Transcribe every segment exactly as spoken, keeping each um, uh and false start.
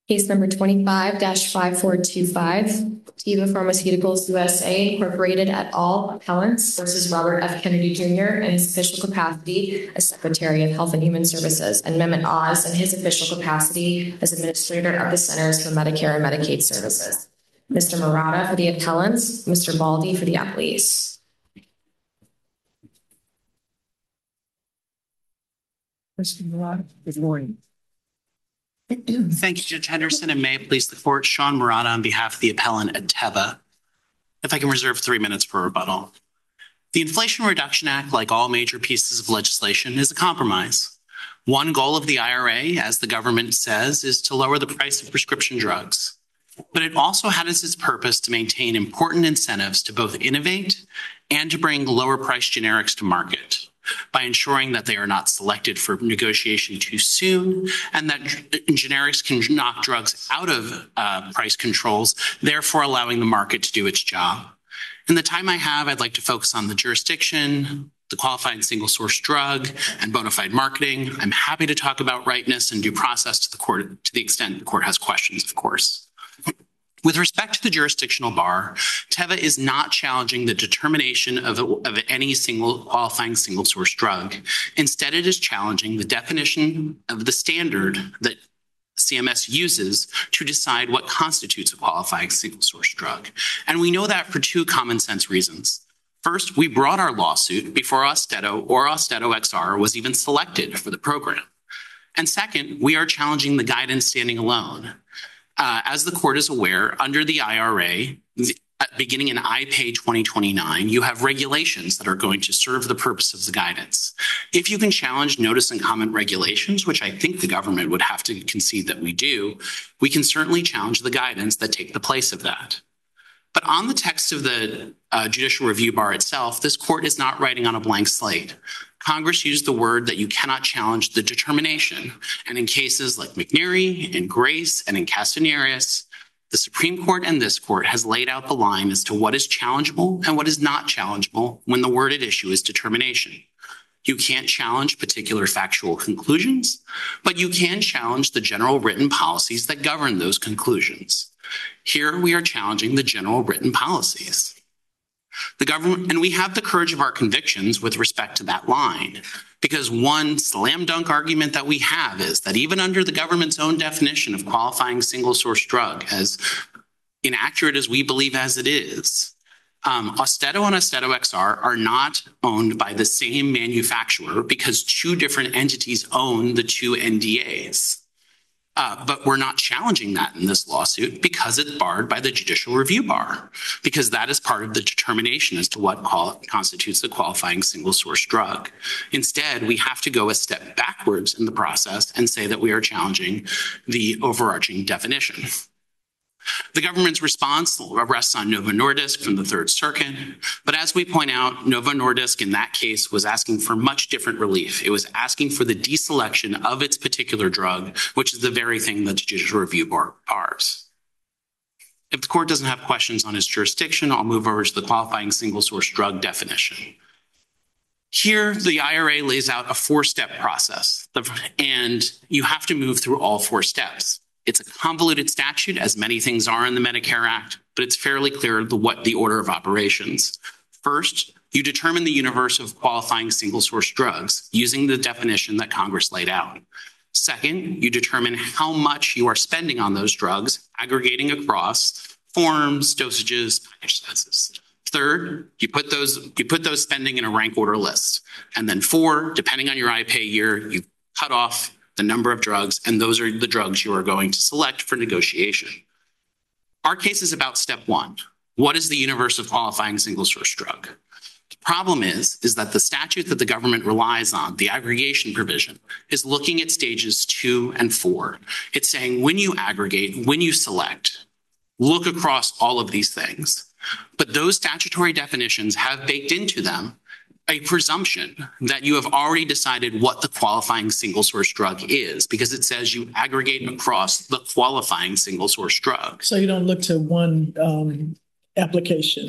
Case number twenty-five dash five four two five, Teva Pharmaceuticals U S A Incorporated et al. Appellants versus Robert F. Kennedy Junior in his official capacity as Secretary of Health and Human Services, and Mehmet Oz in his official capacity as Administrator of the Centers for Medicare and Medicaid Services. Mister Murata for the appellants, Mister Baldi for the appellees. Mister Murata, good morning. Thank you, Judge Henderson, and may it please the court, Sean Murata on behalf of the appellant at Teva. If I can reserve three minutes for rebuttal. The Inflation Reduction Act, like all major pieces of legislation, is a compromise. One goal of the I R A, as the government says, is to lower the price of prescription drugs. But it also has its purpose to maintain important incentives to both innovate and to bring lower priced generics to market, by ensuring that they are not selected for negotiation too soon and that generics can knock drugs out of uh, price controls, therefore allowing the market to do its job. In the time I have, I'd like to focus on the jurisdiction, the qualified single source drug, and bona fide marketing. I'm happy to talk about rightness and due process to the court to the extent the court has questions, of course. With respect to the jurisdictional bar, Teva is not challenging the determination of, of any single qualifying single source drug. Instead, it is challenging the definition of the standard that C M S uses to decide what constitutes a qualifying single source drug. And we know that for two common sense reasons. First, we brought our lawsuit before Austedo or Austedo X R was even selected for the program. And second, we are challenging the guidance standing alone. Uh, as the court is aware, under the I R A, the, uh, beginning in I P A twenty twenty-nine, you have regulations that are going to serve the purpose of the guidance. If you can challenge notice and comment regulations, which I think the government would have to concede that we do, we can certainly challenge the guidance that take the place of that. But on the text of the uh, judicial review bar itself, this court is not writing on a blank slate. Congress used the word that you cannot challenge the determination. And in cases like McNary, in Grace, and in Castaneras, the Supreme Court and this court has laid out the line as to what is challengeable and what is not challengeable when the word at issue is determination. You can't challenge particular factual conclusions, but you can challenge the general written policies that govern those conclusions. Here we are challenging the general written policies. The government, and we have the courage of our convictions with respect to that line, because one slam dunk argument that we have is that even under the government's own definition of qualifying single source drug, as inaccurate as we believe as it is, um, Austedo and Austedo X R are not owned by the same manufacturer because two different entities own the two N D As. Uh, but we're not challenging that in this lawsuit because it's barred by the judicial review bar, because that is part of the determination as to what qual- constitutes a qualifying single source drug. Instead, we have to go a step backwards in the process and say that we are challenging the overarching definition. The government's response rests on Novo Nordisk from the Third Circuit, but as we point out, Novo Nordisk in that case was asking for much different relief. It was asking for the deselection of its particular drug, which is the very thing that the judicial review bar bars. If the court doesn't have questions on its jurisdiction, I'll move over to the qualifying single source drug definition. Here, the I R A lays out a four-step process, and you have to move through all four steps. It's a convoluted statute, as many things are in the Medicare Act, but it's fairly clear the, what the order of operations. First, you determine the universe of qualifying single source drugs using the definition that Congress laid out. Second, you determine how much you are spending on those drugs, aggregating across forms, dosages, package sizes. Third, you put those you put those spending in a rank order list. And then four, depending on your I P A year, you cut off the number of drugs, and those are the drugs you are going to select for negotiation. Our case is about step one. What is the universe of qualifying single source drug? The problem is, is that the statute that the government relies on, the aggregation provision, is looking at stages two and four. It's saying when you aggregate, when you select, look across all of these things. But those statutory definitions have baked into them a presumption that you have already decided what the qualifying single source drug is, because it says you aggregate across the qualifying single source drug. So you don't look to one um, application.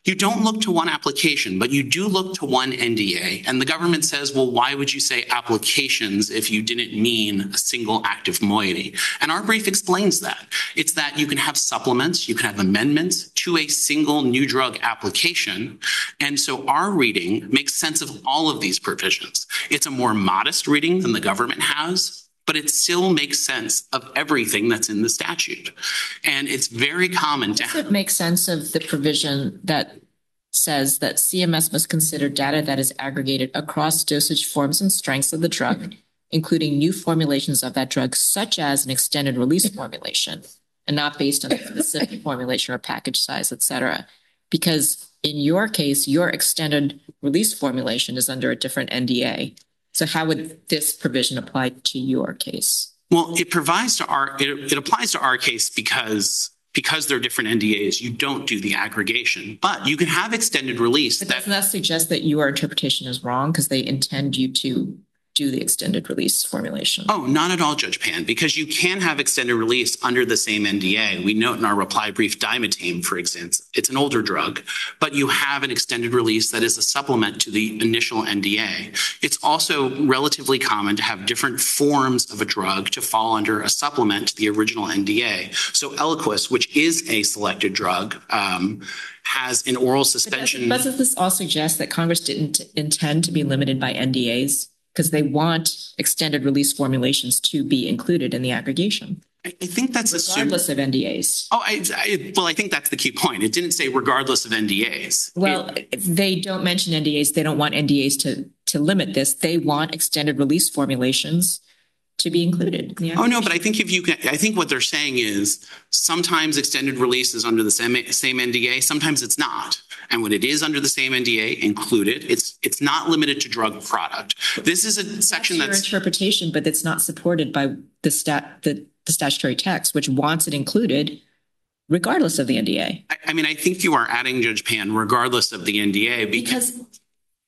You don't look to one application, but you do look to one N D A. And the government says, well, why would you say applications if you didn't mean a single active moiety? And our brief explains that. It's that you can have supplements, you can have amendments to a single new drug application. And so our reading makes sense of all of these provisions. It's a more modest reading than the government has, but it still makes sense of everything that's in the statute. And it's very common to Does it make sense of the provision that says that C M S must consider data that is aggregated across dosage forms and strengths of the drug, including new formulations of that drug, such as an extended release formulation, and not based on the specific formulation or package size, et cetera? Because in your case, your extended release formulation is under a different N D A. So how would this provision apply to your case? Well, it provides to our, it, it applies to our case because, because they're different N D As, you don't do the aggregation, but you can have extended release. But that doesn't that suggest that your interpretation is wrong because they intend you to do the extended release formulation? Oh, not at all, Judge Pan, because you can have extended release under the same N D A. We note in our reply brief, Dimethane, for instance, it's an older drug, but you have an extended release that is a supplement to the initial N D A. It's also relatively common to have different forms of a drug to fall under a supplement to the original N D A. So Eliquis, which is a selected drug, um, has an oral suspension. But doesn't, doesn't this all suggest that Congress didn't intend to be limited by N D As? Because they want extended release formulations to be included in the aggregation. I, I think that's regardless assumed... of N D As. Oh, I, I, well, I think that's the key point. It didn't say regardless of N D As. Well, it, they don't mention N D As. They don't want N D As to, to limit this. They want extended release formulations to be included. In the oh, no, but I think if you can, I think what they're saying is sometimes extended release is under the same, same N D A, sometimes it's not. And when it is under the same N D A included, it's it's not limited to drug product. This is a section that's, that's your interpretation, but it's not supported by the stat the, the statutory text, which wants it included regardless of the N D A. I, I mean, I think you are adding, Judge Pan, regardless of the N D A because, because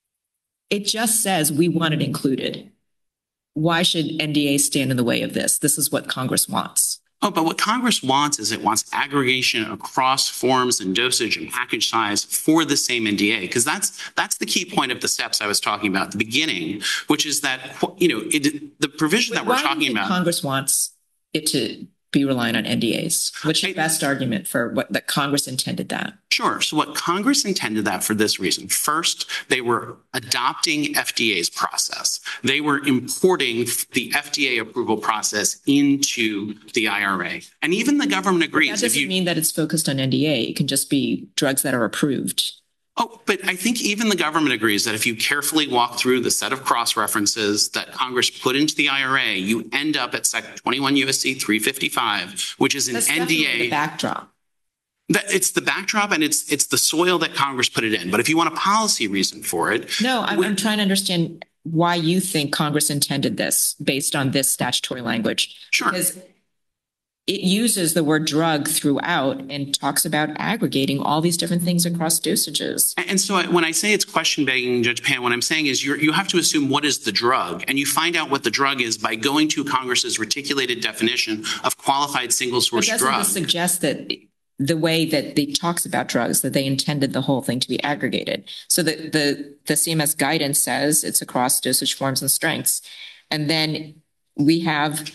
it just says we want it included. Why should N D A stand in the way of this? This is what Congress wants. Oh, but what Congress wants is it wants aggregation across forms and dosage and package size for the same N D A, because that's that's the key point of the steps I was talking about at the beginning, which is that, you know, it, the provision that we're Why do you talking think about. Congress wants it to be relying on N D As. What's your best argument for what that Congress intended that? Sure. So what Congress intended that for this reason. First, they were adopting F D A's process. They were importing the F D A approval process into the I R A. And even the government agrees. That doesn't if you, mean that it's focused on N D A. It can just be drugs that are approved. Oh, but I think even the government agrees that if you carefully walk through the set of cross-references that Congress put into the I R A, you end up at Section twenty-one U S C three fifty-five, which is an That's N D A. definitely the backdrop. That it's the backdrop and it's it's the soil that Congress put it in. But if you want a policy reason for it, no, I'm, I'm trying to understand why you think Congress intended this based on this statutory language. Sure. Because it uses the word drug throughout and talks about aggregating all these different things across dosages. And so when I say it's question begging, Judge Pan, what I'm saying is you you have to assume what is the drug, and you find out what the drug is by going to Congress's reticulated definition of qualified single source drug. drug. Doesn't this suggest that the way that they talks about drugs, that they intended the whole thing to be aggregated? So the the the C M S guidance says it's across dosage forms and strengths, and then we have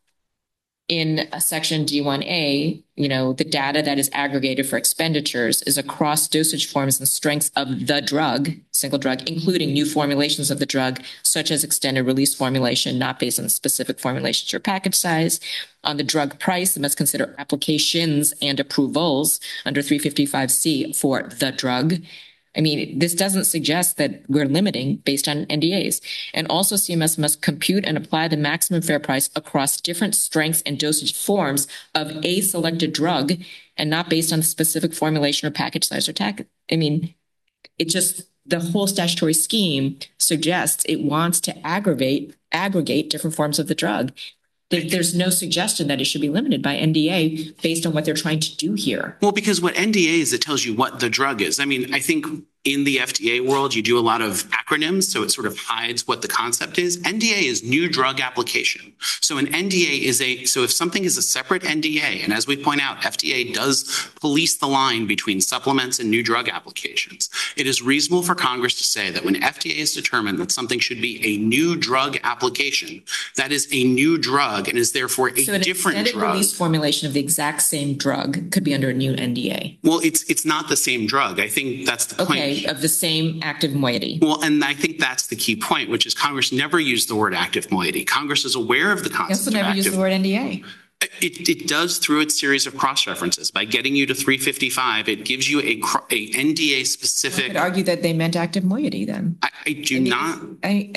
in a section D one A, you know, the data that is aggregated for expenditures is across dosage forms and strengths of the drug, single drug, including new formulations of the drug, such as extended release formulation, not based on specific formulations or package size. On the drug price, it must consider applications and approvals under three fifty-five C for the drug. I mean, this doesn't suggest that we're limiting based on N D As. And also C M S must compute and apply the maximum fair price across different strengths and dosage forms of a selected drug and not based on the specific formulation or package size or tack. I mean, it just, the whole statutory scheme suggests it wants to aggravate, aggregate different forms of the drug. There's no suggestion that it should be limited by N D A based on what they're trying to do here. Well, because what N D A is, it tells you what the drug is. I mean, I think in the F D A world, you do a lot of acronyms, so it sort of hides what the concept is. N D A is new drug application. So an N D A is a, so if something is a separate N D A, and as we point out, F D A does police the line between supplements and new drug applications. It is reasonable for Congress to say that when F D A is determined that something should be a new drug application, that is a new drug and is therefore a So an different extended drug. release formulation of the exact same drug could be under a new N D A. Well, it's it's not the same drug. I think that's the point. Okay, of the same active moiety. Well, and I think that's the key point, which is Congress never used the word active moiety. Congress is aware of the You also concept of never used active. the word N D A. It, it does through its series of cross references. By getting you to three fifty-five, it gives you a, cro- a N D A I specific. could argue that they meant active moiety then. I, I do I mean, not. I,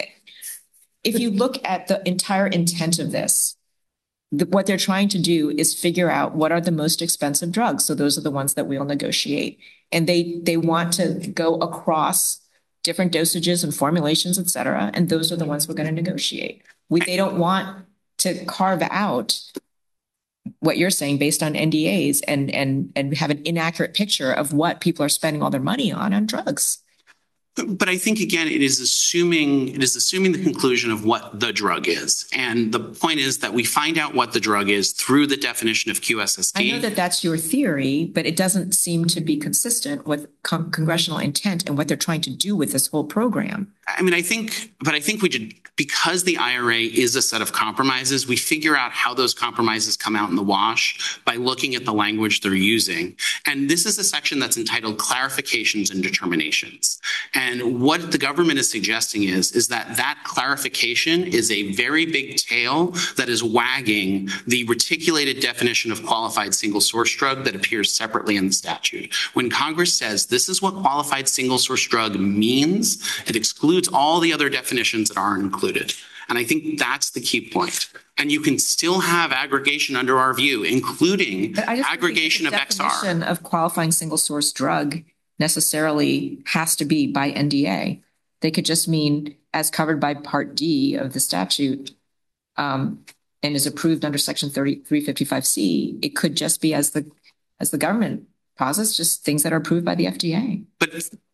if you look at the entire intent of this, the, what they're trying to do is figure out what are the most expensive drugs. So those are the ones that we'll negotiate. And they, they want to go across different dosages and formulations, et cetera. And those are the ones we're going to negotiate. We, they don't want to carve out what you're saying based on N D As and, and, and have an inaccurate picture of what people are spending all their money on, on drugs. But I think, again, it is assuming it is assuming the conclusion of what the drug is. And the point is that we find out what the drug is through the definition of Q S S I D. know that that's your theory, but it doesn't seem to be consistent with con- congressional intent and what they're trying to do with this whole program. I mean, I think, but I think we did, because the I R A is a set of compromises, we figure out how those compromises come out in the wash by looking at the language they're using. And this is a section that's entitled Clarifications and Determinations. And what the government is suggesting is, is that that clarification is a very big tail that is wagging the reticulated definition of qualified single source drug that appears separately in the statute. When Congress says this is what qualified single source drug means, it excludes all the other definitions that aren't included. And I think that's the key point. And you can still have aggregation under our view, including But I just don't think aggregation the of X R. definition of qualifying single source drug necessarily has to be by N D A. They could just mean as covered by Part D of the statute um, and is approved under Section thirty-three fifty-five C. It could just be as the as the government posits, just things that are approved by the F D A. But,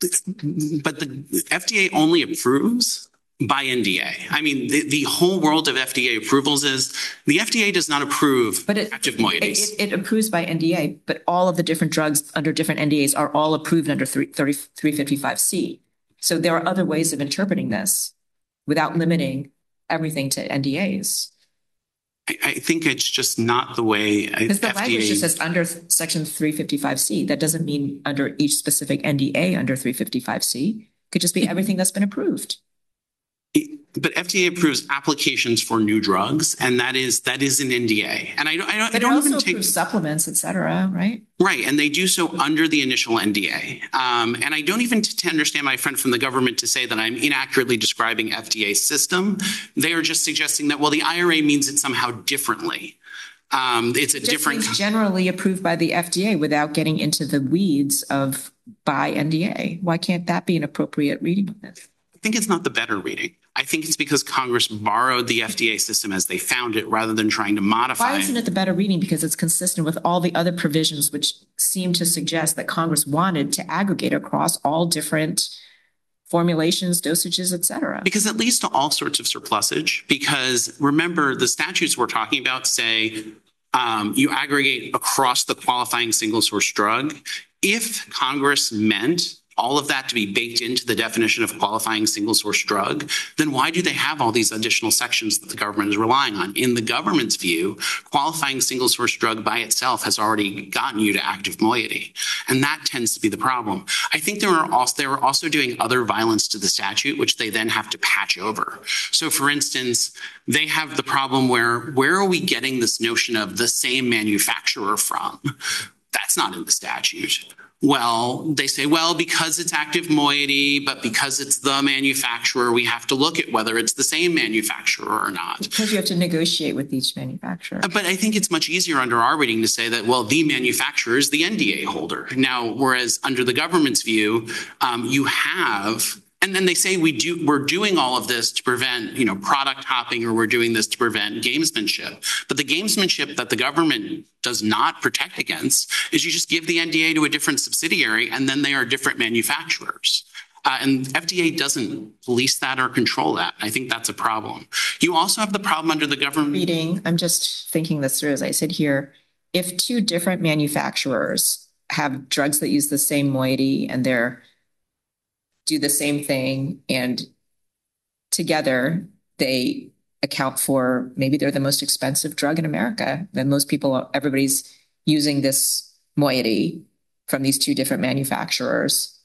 but the F D A only approves by N D A. I mean, the, the whole world of F D A approvals is the F D A does not approve But it, active it, moieties. it, it approves by N D A, but all of the different drugs under different N D As are all approved under thirty-three fifty-five C. So there are other ways of interpreting this without limiting everything to N D As. I, I think it's just not the way I- Because the F D A. language just says under Section three fifty-five C. That doesn't mean under each specific N D A under three fifty-five C. It could just be everything that's been approved. But F D A approves applications for new drugs, and that is that is an N D A. And I don't I don't, I But it don't also even take approves supplements, et cetera, right? right, and they do so under the initial N D A. Um, and I don't even t- to understand my friend from the government to say that I'm inaccurately describing F D A's system. They are just suggesting that well, the I R A means it somehow differently. Um, it's a It just different. means generally approved by the F D A without getting into the weeds of by N D A. Why can't that be an appropriate reading of this? I think it's not the better reading. I think it's because Congress borrowed the F D A system as they found it rather than trying to modify Why isn't it. it the better reading? Because it's consistent with all the other provisions which seem to suggest that Congress wanted to aggregate across all different formulations, dosages, et cetera. Because it leads to all sorts of surplusage. Because remember, the statutes we're talking about say um, you aggregate across the qualifying single source drug. If Congress meant all of that to be baked into the definition of qualifying single source drug, then why do they have all these additional sections that the government is relying on? In the government's view, qualifying single source drug by itself has already gotten you to active moiety. And that tends to be the problem. I think there are also, they were also doing other violence to the statute, which they then have to patch over. So for instance, they have the problem where, where are we getting this notion of the same manufacturer from? That's not in the statute. Well, they say, well, because it's active moiety, but because it's the manufacturer, we have to look at whether it's the same manufacturer or not. Because you have to negotiate with each manufacturer. But I think it's much easier under our reading to say that, well, the manufacturer is the N D A holder. Now, whereas under the government's view, um, you have, And then they say we do, we're doing all of this to prevent, you know, product hopping, or we're doing this to prevent gamesmanship. But the gamesmanship that the government does not protect against is you just give the N D A to a different subsidiary and then they are different manufacturers. Uh, and F D A doesn't police that or control that. I think that's a problem. You also have the problem under the government. Reading, I'm just thinking this through as I sit here. If two different manufacturers have drugs that use the same moiety and they're do the same thing, and together they account for, maybe they're the most expensive drug in America, then most people, everybody's using this moiety from these two different manufacturers.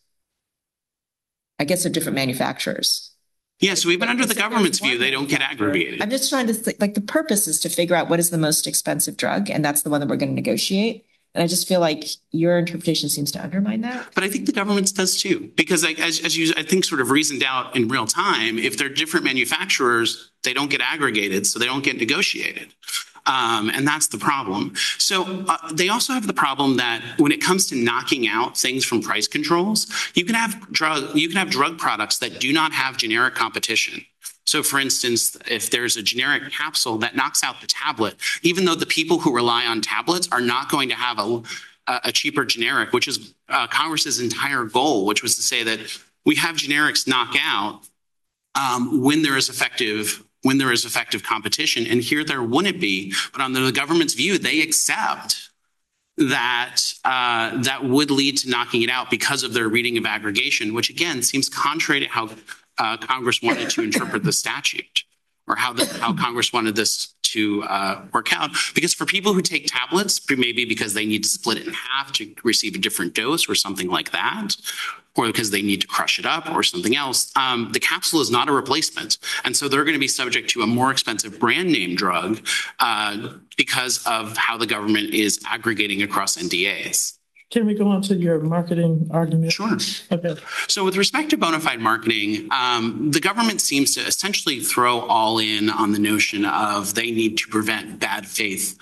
I guess they're different manufacturers. Yeah, so even under the government's view, they don't get aggregated. I'm just trying to think, like, the purpose is to figure out what is the most expensive drug, and that's the one that we're going to negotiate. And I just feel like your interpretation seems to undermine that. But I think the government's does too, because like, as, as you, I think, sort of reasoned out in real time, if they're different manufacturers, they don't get aggregated, so they don't get negotiated. Um, and that's the problem. So uh, they also have the problem that when it comes to knocking out things from price controls, you can have drug, you can have drug products that do not have generic competition. So for instance, if there's a generic capsule that knocks out the tablet, even though the people who rely on tablets are not going to have a, a cheaper generic, which is uh, Congress's entire goal, which was to say that we have generics knock out um, when there is effective when there is effective competition. And here there wouldn't be. But under the government's view, they accept that uh, that would lead to knocking it out because of their reading of aggregation, which again seems contrary to how Uh, Congress wanted to interpret the statute, or how the, how Congress wanted this to uh, work out. Because for people who take tablets, maybe because they need to split it in half to receive a different dose or something like that, or because they need to crush it up or something else, um, the capsule is not a replacement. And so they're going to be subject to a more expensive brand name drug uh, because of how the government is aggregating across N D As. Can we go on to your marketing argument? Sure. Okay. So with respect to bona fide marketing, um, the government seems to essentially throw all in on the notion of they need to prevent bad faith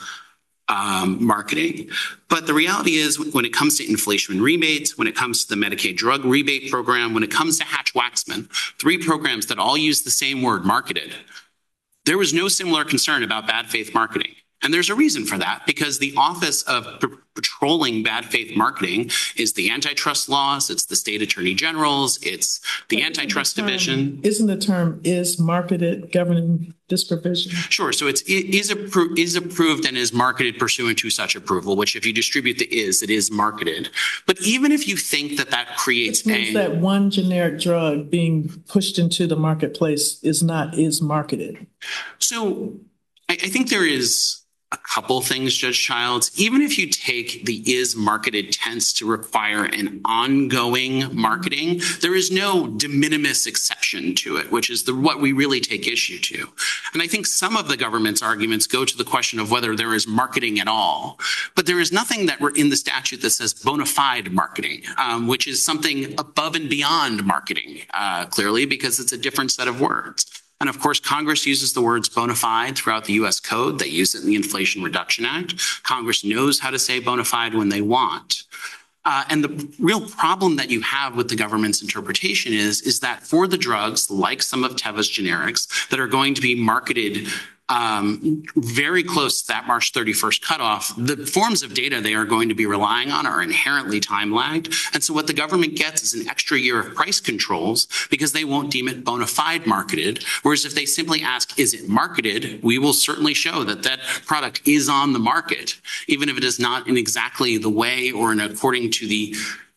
um, marketing. But the reality is when it comes to inflation rebates, when it comes to the Medicaid drug rebate program, when it comes to Hatch-Waxman, three programs that all use the same word, marketed, there was no similar concern about bad faith marketing. And there's a reason for that, because the Office of Patrolling Bad Faith Marketing is the antitrust laws, it's the state attorney generals, it's the but antitrust the term, division. Isn't the term is marketed governing this provision? Sure. So it's it is, appro is approved and is marketed pursuant to such approval, which if you distribute the is, it is marketed. But even if you think that that creates Which means a... that one generic drug being pushed into the marketplace is not is marketed. So I, I think there is a couple things, Judge Childs. Even if you take the is marketed tense to require an ongoing marketing, there is no de minimis exception to it, which is the what we really take issue to. And I think some of the government's arguments go to the question of whether there is marketing at all. But there is nothing that we're in the statute that says bona fide marketing, um, which is something above and beyond marketing, uh, clearly, because it's a different set of words. And of course, Congress uses the words bona fide throughout the U S Code. They use it in the Inflation Reduction Act. Congress knows how to say bona fide when they want. Uh, and the real problem that you have with the government's interpretation is, is that for the drugs, like some of Teva's generics, that are going to be marketed um, very close to that March thirty-first cutoff, the forms of data they are going to be relying on are inherently time lagged. And so what the government gets is an extra year of price controls because they won't deem it bona fide marketed. Whereas if they simply ask, is it marketed? We will certainly show that that product is on the market, even if it is not in exactly the way or in according to the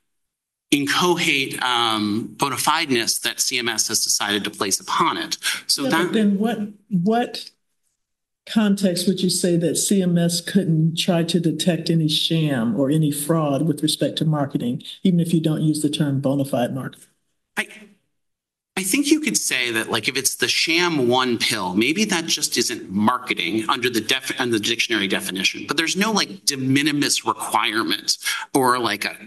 incoherent um, bona fideness that C M S has decided to place upon it. So yeah, that but then what what context would you say that C M S couldn't try to detect any sham or any fraud with respect to marketing, even if you don't use the term bona fide marketing? I I think you could say that, like, if it's the sham one pill, maybe that just isn't marketing under the def under the dictionary definition. But there's no like de minimis requirement or like a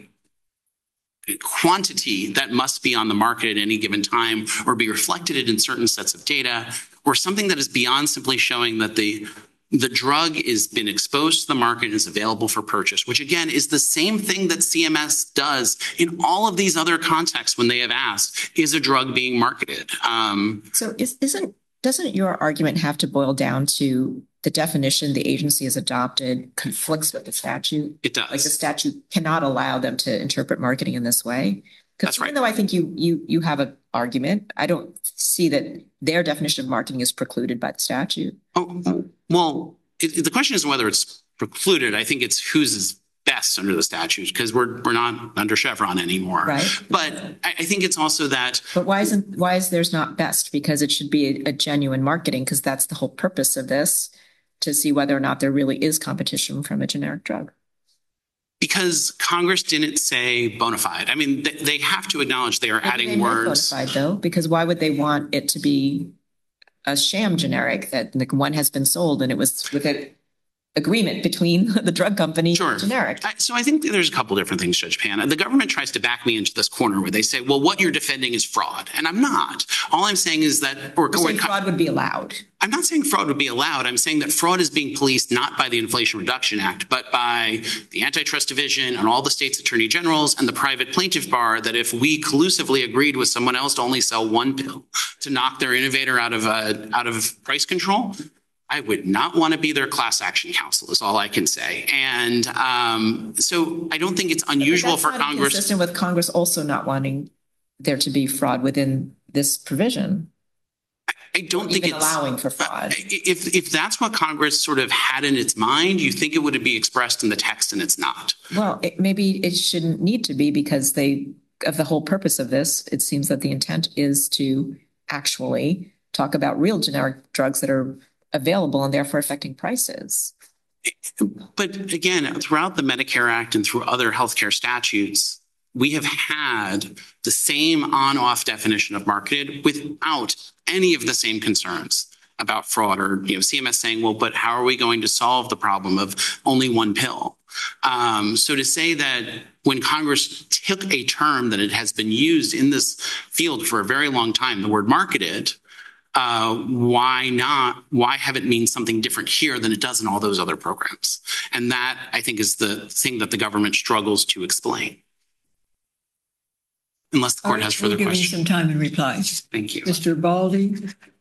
quantity that must be on the market at any given time or be reflected in certain sets of data, or something that is beyond simply showing that the the drug is been exposed to the market and is available for purchase, which again is the same thing that C M S does in all of these other contexts when they have asked, is a drug being marketed? Um, So is, isn't, doesn't your argument have to boil down to the definition the agency has adopted conflicts with the statute? it Like the does. statute cannot allow them to interpret marketing in this way? That's Because right. even though I think you, you, you have an argument, I don't see that their definition of marketing is precluded by the statute. Oh, well, it, it- the question isn't whether it's precluded. I think it's whose is best under the statute because we're we're not under Chevron anymore. Right. But I, I think it's also that But why isn't, why is there's not best? Because it should be a, a genuine marketing, because that's the whole purpose of this, to see whether or not there really is competition from a generic drug. because Congress didn't say bona fide. I mean, they, they have to acknowledge they are Maybe they adding meant words. bona fide, though, because why would they want it to be a sham generic that like one has been sold and it was with an agreement between the drug company Sure. and generic? I- So I think there's a couple different things, Judge Pan. The government tries to back me into this corner where they say, well, what you're defending is fraud. And I'm not. All I'm saying is that, or, You're saying or- fraud would be allowed. I'm not saying fraud would be allowed. I'm saying that fraud is being policed not by the Inflation Reduction Act, but by the Antitrust Division and all the state's attorney generals and the private plaintiff bar, that if we collusively agreed with someone else to only sell one pill to knock their innovator out of uh, out of price control, I would not want to be their class action counsel is all I can say. And um, so I don't think it's unusual That's for not Congress. Consistent with Congress also not wanting there to be fraud within this provision, I don't think even it's allowing for fraud. If if that's what Congress sort of had in its mind, you think it would be expressed in the text and it's not. Well, it, maybe it shouldn't need to be, because they, of the whole purpose of this, it seems that the intent is to actually talk about real generic drugs that are available and therefore affecting prices. But again, throughout the Medicare Act and through other healthcare statutes, we have had the same on-off definition of marketed without any of the same concerns about fraud or, you know, C M S saying, well, but how are we going to solve the problem of only one pill? Um, so to say that when Congress took a term that it has been used in this field for a very long time, the word marketed, uh, why not, why have it mean something different here than it does in all those other programs? And that, I think, is the thing that the government struggles to explain. Unless the court has further We'll give you questions. some time in reply. Thank you. Mister Baldy?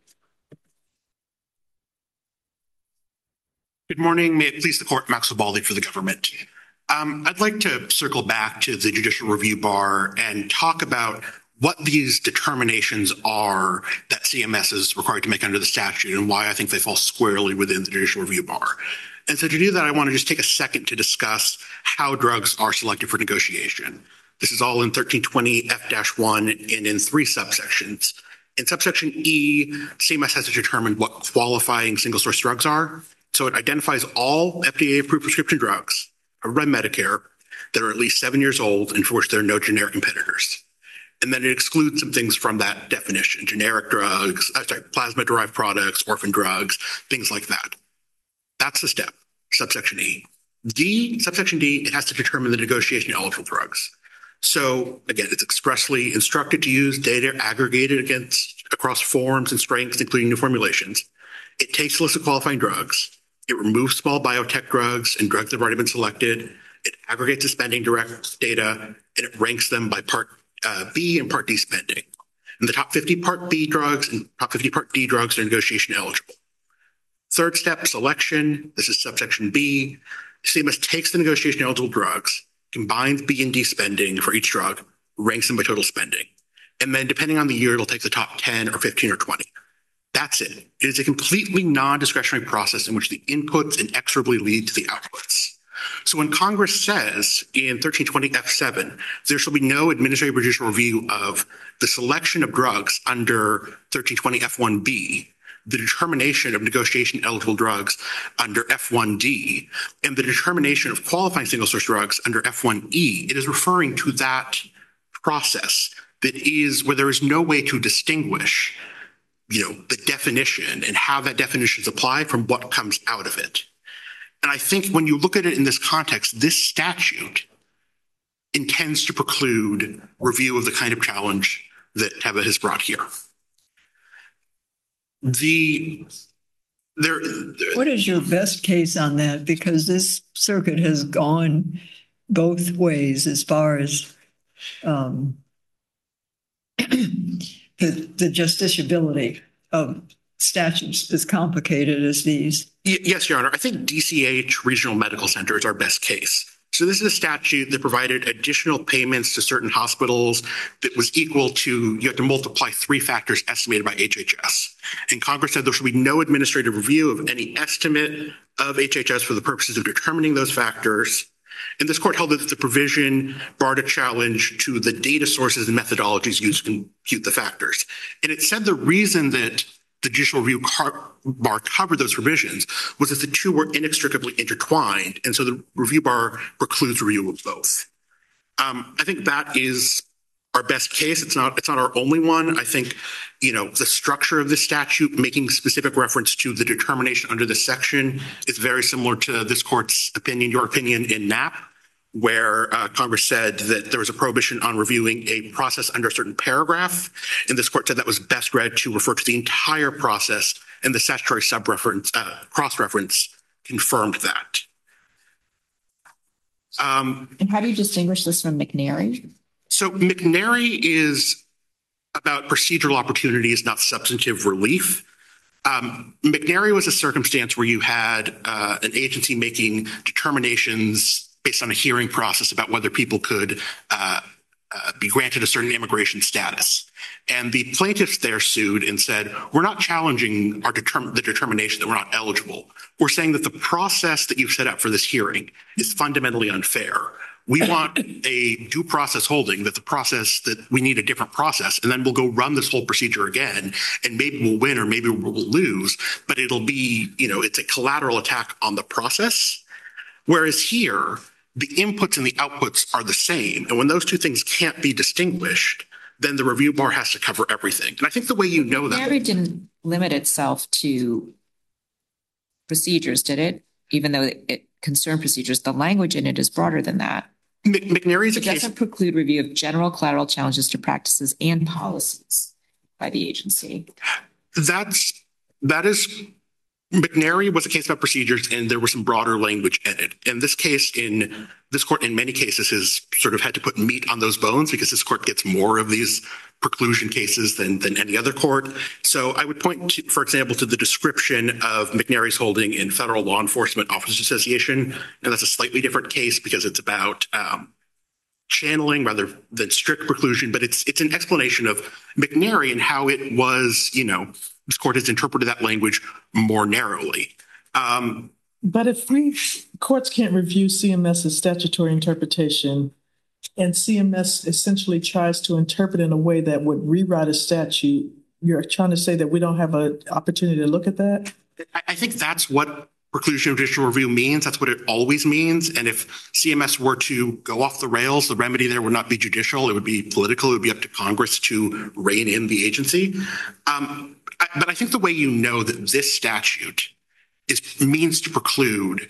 Good morning. May it please the court, Maxwell Baldy for the government. Um, I'd like to circle back to the judicial review bar and talk about what these determinations are that C M S is required to make under the statute and why I think they fall squarely within the judicial review bar. And so to do that, I want to just take a second to discuss how drugs are selected for negotiation. This is all in thirteen twenty F one and in three subsections. In subsection E, C M S has to determine what qualifying single source drugs are. So it identifies all F D A-approved prescription drugs covered by Medicare that are at least seven years old and for which there are no generic competitors. And then it excludes some things from that definition: generic drugs, uh, sorry, plasma-derived products, orphan drugs, things like that. That's the step, subsection E. D, subsection D, it has to determine the negotiation eligible drugs. So again, it's expressly instructed to use data aggregated against across forms and strengths, including new formulations. It takes a list of qualifying drugs. It removes small biotech drugs and drugs that have already been selected. It aggregates the spending direct data, and it ranks them by Part uh, B and Part D spending. And the top fifty Part B drugs and top fifty Part D drugs are negotiation eligible. Third step, selection. This is subsection B. C M S takes the negotiation eligible drugs, combines B and D spending for each drug, ranks them by total spending. And then depending on the year, it'll take the top ten or fifteen or twenty. That's it. It is a completely non-discretionary process in which the inputs inexorably lead to the outputs. So when Congress says in thirteen twenty F seven, there shall be no administrative or judicial review of the selection of drugs under thirteen twenty F one B, the determination of negotiation eligible drugs under F one D, and the determination of qualifying single source drugs under F one E, it is referring to that process that is where there is no way to distinguish, you know, the definition and how that definition is applied from what comes out of it. And I think when you look at it in this context, this statute intends to preclude review of the kind of challenge that Teva has brought here. The There, What is your best case on that? Because this circuit has gone both ways as far as um, the, the justiciability of statutes as complicated as these. Y- Yes, Your Honor. I think D C H Regional Medical Center is our best case. So this is a statute that provided additional payments to certain hospitals that was equal to, you have to multiply three factors estimated by H H S. And Congress said there should be no administrative review of any estimate of H H S for the purposes of determining those factors. And this court held that the provision barred a challenge to the data sources and methodologies used to compute the factors. And it said the reason that the judicial review car- bar covered those provisions was that the two were inextricably intertwined. And so the review bar precludes review of both. Um, I think that is our best case. It's not, it's not our only one. I think, you know, the structure of this statute, making specific reference to the determination under this section, is very similar to this court's opinion, your opinion in Knapp, where uh, Congress said that there was a prohibition on reviewing a process under a certain paragraph. And this court said that was best read to refer to the entire process, and the statutory sub-reference, uh, cross-reference confirmed that. Um, And how do you distinguish this from McNary? so McNary is about procedural opportunities, not substantive relief. Um, McNary was a circumstance where you had uh, an agency making determinations based on a hearing process about whether people could uh, uh, be granted a certain immigration status. And the plaintiffs there sued and said, we're not challenging our determ- the determination that we're not eligible. We're saying that the process that you've set up for this hearing is fundamentally unfair. We want a due process holding that the process that we need a different process, and then we'll go run this whole procedure again, and maybe we'll win or maybe we'll lose, but it'll be, you know, it's a collateral attack on the process. Whereas here, the inputs and the outputs are the same. And when those two things can't be distinguished, then the review bar has to cover everything. And I think the way you know that. McNary didn't limit itself to procedures, did it? Even though it, it concerned procedures, the language in it is broader than that. Mc- McNary is a It case. doesn't preclude review of general collateral challenges to practices and policies by the agency. That's, that is, McNary was a case about procedures, and there was some broader language in it. And this case in, this court in many cases has sort of had to put meat on those bones because this court gets more of these preclusion cases than, than any other court. So I would point to, for example, to the description of McNary's holding in Federal Law Enforcement Officers Association. And that's a slightly different case because it's about um, channeling rather than strict preclusion, but it's it's an explanation of McNary and how it was, you know, this court has interpreted that language more narrowly. Um, But if we, courts can't review CMS's statutory interpretation, and C M S essentially tries to interpret in a way that would rewrite a statute, you're trying to say that we don't have an opportunity to look at that? I, I think that's what preclusion of judicial review means. That's what it always means. And if C M S were to go off the rails, the remedy there would not be judicial. It would be political. It would be up to Congress to rein in the agency. Um, I, but I think the way you know that this statute is means to preclude,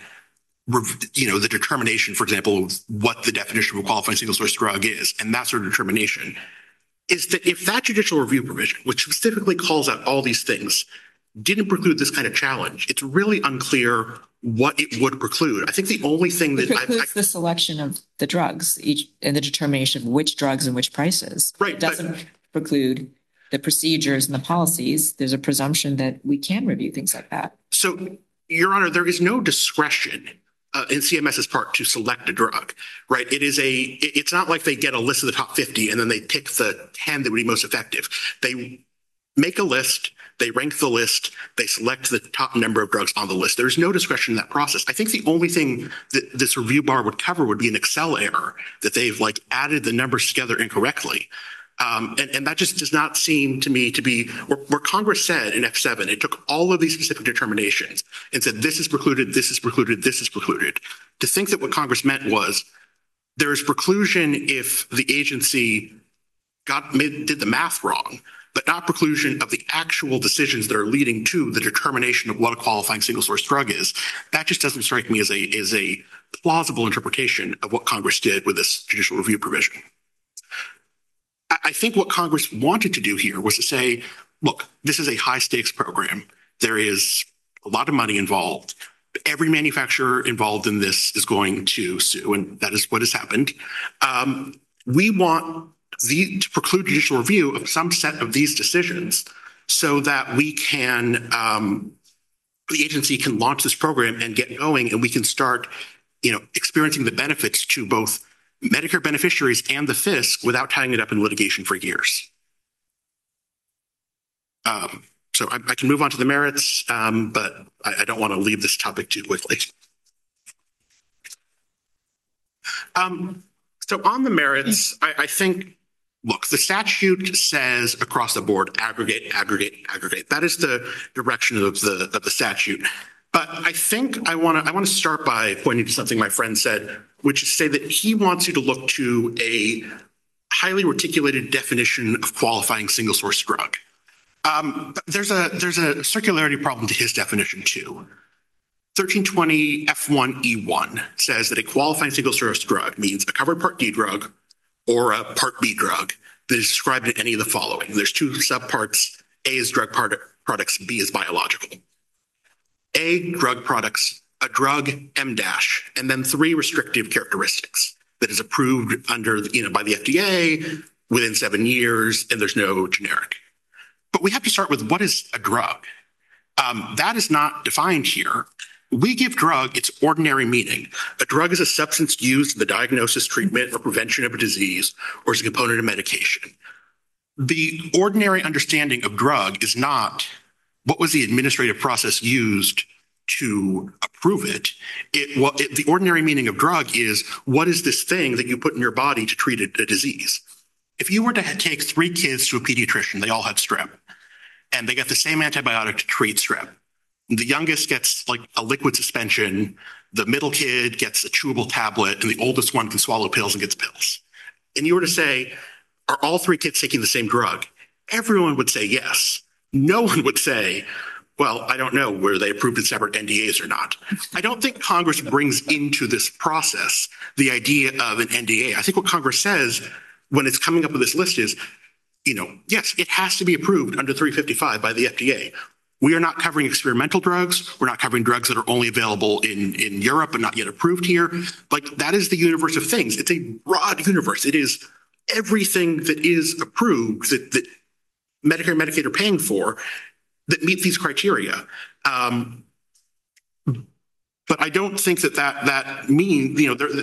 you know, the determination, for example, of what the definition of a qualifying single source drug is, and that sort of determination, is that if that judicial review provision, which specifically calls out all these things, didn't preclude this kind of challenge, it's really unclear what it would preclude. I think the only thing It that I, precludes I, the selection of the drugs each and the determination of which drugs and which prices. Right, It doesn't preclude the procedures and the policies. There's a presumption that we can review things like that. so, Your Honor, there is no discretion uh, in CMS's part to select a drug, right? It is a, it- it's not like they get a list of the top fifty and then they pick the ten that would be most effective. They make a list, they rank the list, they select the top number of drugs on the list. There's no discretion in that process. I think the only thing that this review bar would cover would be an Excel error, that they've like added the numbers together incorrectly. Um, and, and that just does not seem to me to be where, where Congress said in F seven, it took all of these specific determinations and said, this is precluded, this is precluded, this is precluded. To think that what Congress meant was there is preclusion if the agency got made, did the math wrong, but not preclusion of the actual decisions that are leading to the determination of what a qualifying single source drug is. That just doesn't strike me as a, as a plausible interpretation of what Congress did with this judicial review provision. I think what Congress wanted to do here was to say, look, this is a high stakes program. There is a lot of money involved. Every manufacturer involved in this is going to sue, and that is what has happened. Um, we want the, to preclude judicial review of some set of these decisions so that we can, um, the agency can launch this program and get going, and we can start, you know, experiencing the benefits to both Medicare beneficiaries and the fisc without tying it up in litigation for years. Um, So I, I can move on to the merits, um, but I, I don't want to leave this topic too quickly. Um, so on the merits, I, I think, look, the statute says across the board, aggregate, aggregate, aggregate. That is the direction of the of the statute. But I think I want to I want to start by pointing to something my friend said, which is say that he wants you to look to a highly reticulated definition of qualifying single source drug. Um, there's a there's a circularity problem to his definition too. thirteen twenty F one E one says that a qualifying single source drug means a covered Part D drug or a Part B drug that is described in any of the following. There's two subparts. A is drug product, products, B is biological. A, drug products, a drug, M dash, and then three restrictive characteristics that is approved under, you know, by the F D A within seven years, and there's no generic. But we have to start with what is a drug? Um, that is not defined here. We give drug its ordinary meaning. A drug is a substance used in the diagnosis, treatment, or prevention of a disease, or as a component of medication. The ordinary understanding of drug is not what was the administrative process used to approve it. It, well, it the ordinary meaning of drug is what is this thing that you put in your body to treat a, a disease? If you were to take three kids to a pediatrician, they all had strep, and they get the same antibiotic to treat strep. The youngest gets like a liquid suspension, the middle kid gets a chewable tablet, and the oldest one can swallow pills and gets pills. And you were to say, are all three kids taking the same drug? Everyone would say yes. No one would say, well, I don't know, were they approved in separate N D As or not? I don't think Congress brings into this process the idea of an N D A. I think what Congress says when it's coming up with this list is, you know, yes, it has to be approved under three fifty-five by the F D A. We are not covering experimental drugs. We're not covering drugs that are only available in, in Europe and not yet approved here. Like, that is the universe of things. It's a broad universe. It is everything that is approved that, that Medicare and Medicaid are paying for that meet these criteria. Um, but I don't think that that, that means, you know, there,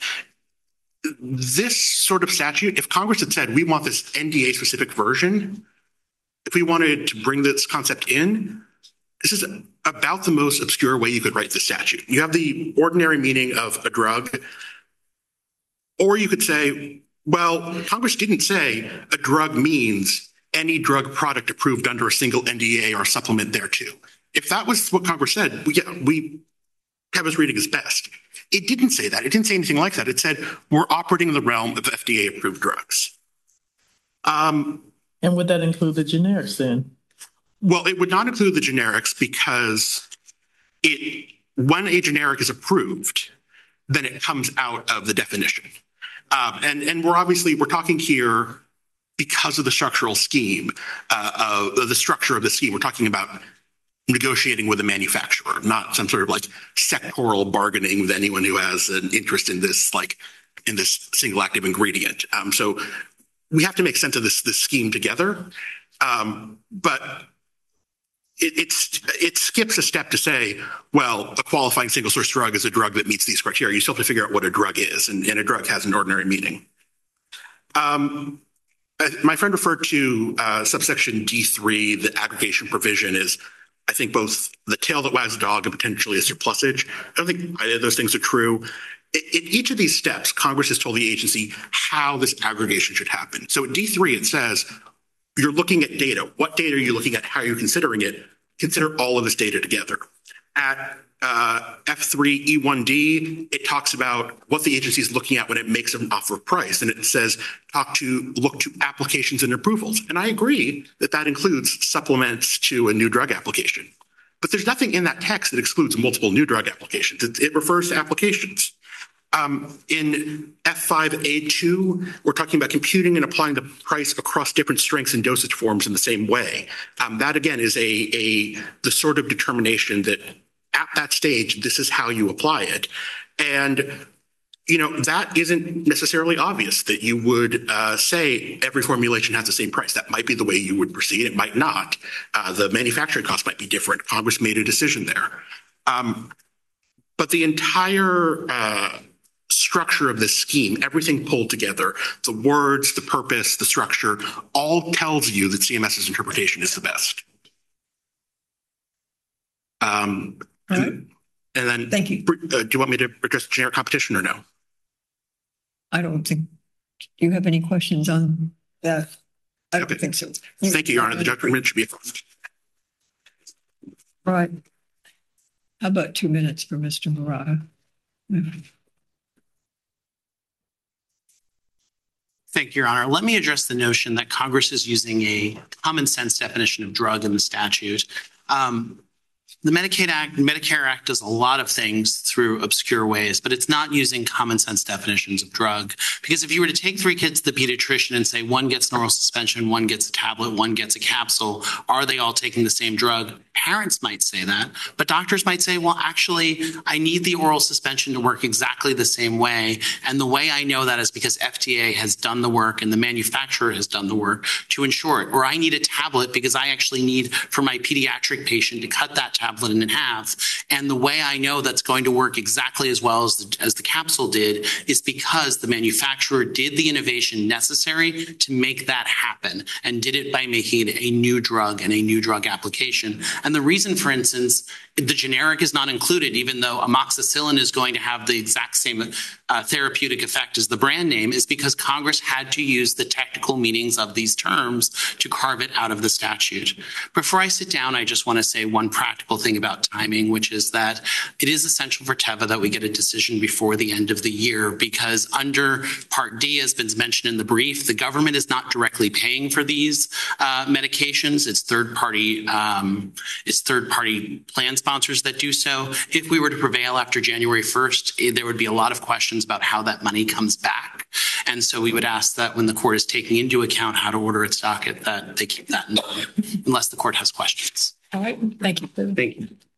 this sort of statute, if Congress had said, we want this N D A specific version, if we wanted to bring this concept in, this is about the most obscure way you could write the statute. You have the ordinary meaning of a drug, or you could say, well, Congress didn't say a drug means any drug product approved under a single N D A or supplement thereto. If that was what Congress said, we, yeah, we Kevin's reading is best. It didn't say that. It didn't say anything like that. It said we're operating in the realm of F D A approved drugs. Um, And would that include the generics then? Well, it would not include the generics because it, when a generic is approved, then it comes out of the definition. Um, and, and we're obviously, we're talking here because of the structural scheme, uh, of the structure of the scheme. We're talking about negotiating with a manufacturer, not some sort of like sectoral bargaining with anyone who has an interest in this, like in this single active ingredient. Um, so we have to make sense of this, this scheme together. Um, but it, it's, it skips a step to say, well, a qualifying single source drug is a drug that meets these criteria. You still have to figure out what a drug is, and, and a drug has an ordinary meaning. Um, my friend referred to uh, subsection D three, the aggregation provision is, I think, both the tail that wags the dog and potentially a surplusage. I don't think either of those things are true. In each of these steps, Congress has told the agency how this aggregation should happen. So at D three, it says, you're looking at data. What data are you looking at? How are you considering it? Consider all of this data together. At uh, F three E one D, it talks about what the agency is looking at when it makes an offer of price. And it says, talk to, look to applications and approvals. And I agree that that includes supplements to a new drug application. But there's nothing in that text that excludes multiple new drug applications. It, it refers to applications. Um, in F five A two, we're talking about computing and applying the price across different strengths and dosage forms in the same way. Um, that again is a, a, the sort of determination that at that stage, this is how you apply it. And you know, that isn't necessarily obvious that you would uh, say every formulation has the same price. That might be the way you would proceed. It might not. Uh, the manufacturing cost might be different. Congress made a decision there. Um, but the entire uh, structure of this scheme, everything pulled together, the words, the purpose, the structure, all tells you that C M S's interpretation is the best. Um, All right. and, and then, Thank you. Uh, do you want me to address generic competition or no? I don't think, do you have any questions on that? I don't Okay. think so. Thank you, Your Honor. The judgment should be affirmed. Right. How about two minutes for Mister Murata? Thank you, Your Honor. Let me address the notion that Congress is using a common sense definition of drug in the statute. Um, The Medicaid Act, Medicare Act does a lot of things through obscure ways, but it's not using common sense definitions of drug. Because if you were to take three kids to the pediatrician and say one gets an oral suspension, one gets a tablet, one gets a capsule, are they all taking the same drug? Parents might say that, but doctors might say, well, actually, I need the oral suspension to work exactly the same way. And the way I know that is because F D A has done the work and the manufacturer has done the work to ensure it. Or I need a tablet because I actually need for my pediatric patient to cut that tablet in half. And the way I know that's going to work exactly as well as the, as the capsule did is because the manufacturer did the innovation necessary to make that happen and did it by making it a new drug and a new drug application. And the reason, for instance, the generic is not included, even though amoxicillin is going to have the exact same uh, therapeutic effect as the brand name, is because Congress had to use the technical meanings of these terms to carve it out of the statute. Before I sit down, I just want to say one practical thing about timing, which is that it is essential for Teva that we get a decision before the end of the year, because under Part D, as been mentioned in the brief, the government is not directly paying for these uh, medications. It's third-party um, it's third-party plan sponsors that do so. If we were to prevail after January first, there would be a lot of questions about how that money comes back. And so we would ask that when the court is taking into account how to order its docket, that they keep that in mind, unless the court has questions. All right, thank you. Thank you.